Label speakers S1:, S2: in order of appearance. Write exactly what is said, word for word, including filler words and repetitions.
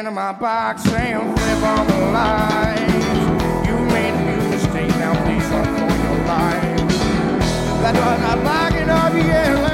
S1: in my box and flip on the lights. You made a mistake, now please run for your life. That's what I'm locking up, yeah.